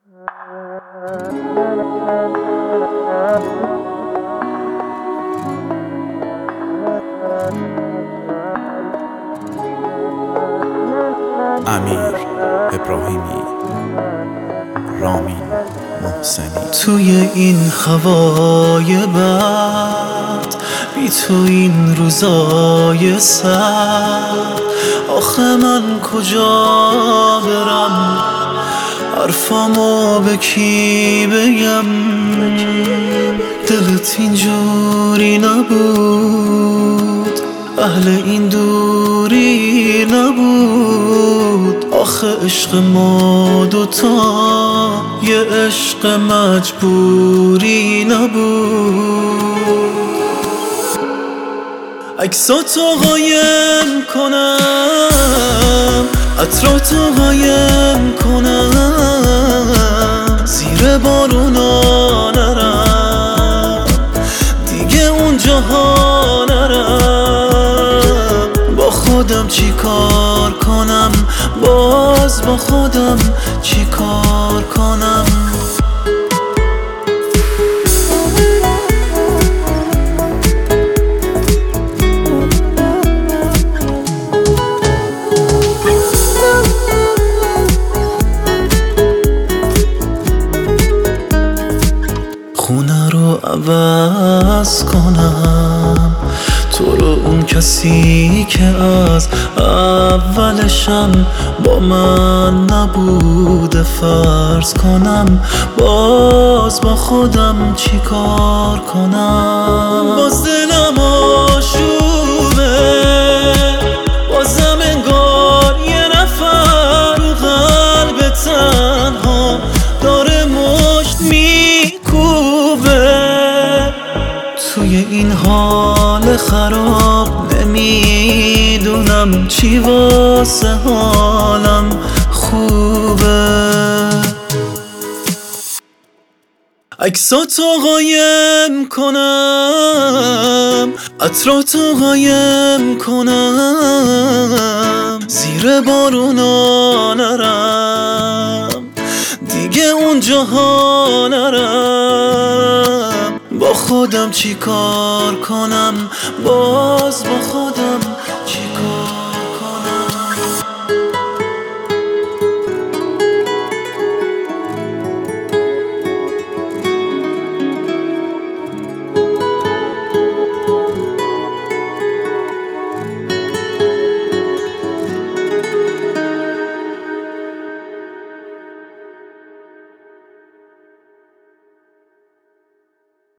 امیر ابراهیمی، رامین محسنی. توی این هوای بد، بی تو این روزای سرد، آخه من کجا برم؟ حرفامو به کی بگم؟ دلت اینجوری نبود، اهل این دوری نبود. آخه عشق ما دوتا یه عشق مجبوری نبود. عکساتو قایم کنم، عطراتو قایم کنم، زیر بارونا نرم، دیگه اونجاها نرم. با خودم چی کار کنم؟ باز با خودم چی کار کنم؟ خونه رو عوض کنم، تو رو اون کسی که از اولشم با من نبوده فرض کنم. باز با خودم چی کار کنم؟ باز دلم آشوبه، بازم انگار یه نفر رو قلب تنها داره مشت میکوبه. توی این حال خراب نمیدونم چی واسه حالم خوبه. عکساتو قایم کنم، عطراتو قایم کنم، زیر بارونا نرم، دیگه اونجاها نرم. با خودم چی کار کنم؟ باز با خودم چی کار